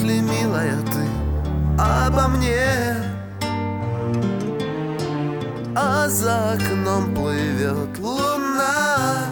ли, милая, ты обо мне? А за окном плывет луна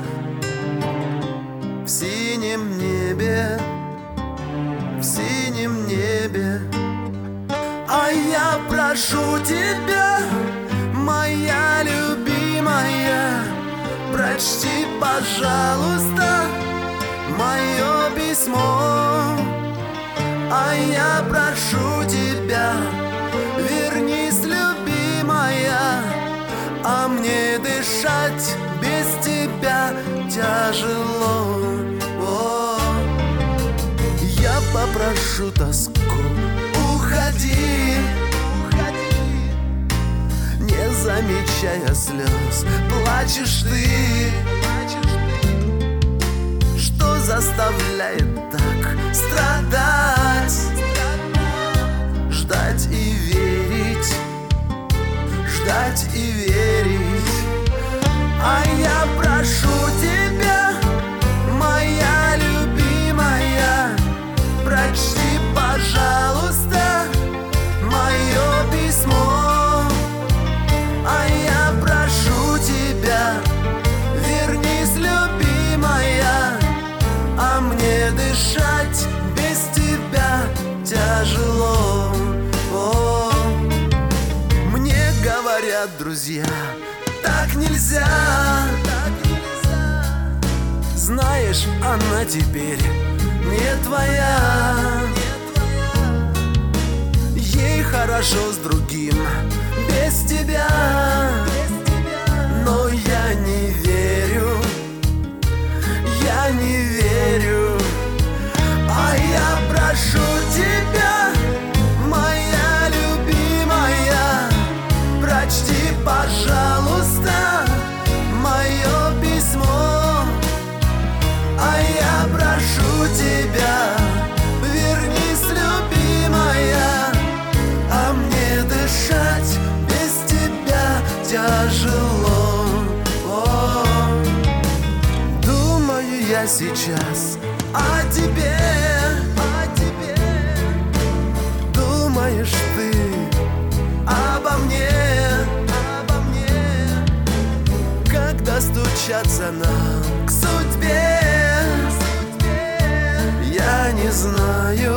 в синем небе, в синем небе. А я прошу тебя, моя любимая, прочти, пожалуйста, мое письмо. А я прошу тебя, вернись, любимая, а мне дышать без тебя тяжело. О, я попрошу тоску, уходи, не замечая слез, плачешь ты. Что заставляет так страдать, ждать и верить, ждать и верить. А я прошу тебя, моя любимая, прочти, пожалуйста, мое письмо. А я прошу тебя, вернись, любимая, а мне дышать без тебя тяжело. О, мне говорят друзья, так нельзя, так нельзя. Знаешь, она теперь не твоя, ей хорошо с другим без тебя. Но я не верю, я не верю. А я прошу тебя, моя любимая, прочти, пожалуйста, мое письмо. А я прошу тебя, вернись, любимая, а мне дышать без тебя тяжело. О, думаю я сейчас о тебе, думаешь ты обо мне, когда стучаться нам к судьбе. Я не знаю,